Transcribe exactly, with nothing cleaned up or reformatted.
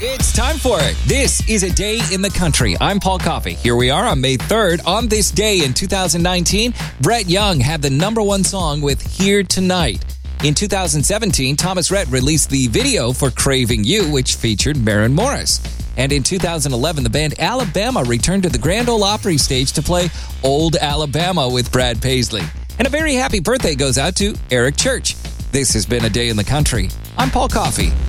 It's time for it. This is A Day in the Country. I'm Paul Coffey. Here we are on May third. On this day in two thousand nineteen, Brett Young had the number one song with Here Tonight. In two thousand seventeen, Thomas Rhett released the video for Craving You, which featured Maren Morris. And in two thousand eleven, the band Alabama returned to the Grand Ole Opry stage to play Old Alabama with Brad Paisley. And a very happy birthday goes out to Eric Church. This has been A Day in the Country. I'm Paul Coffey.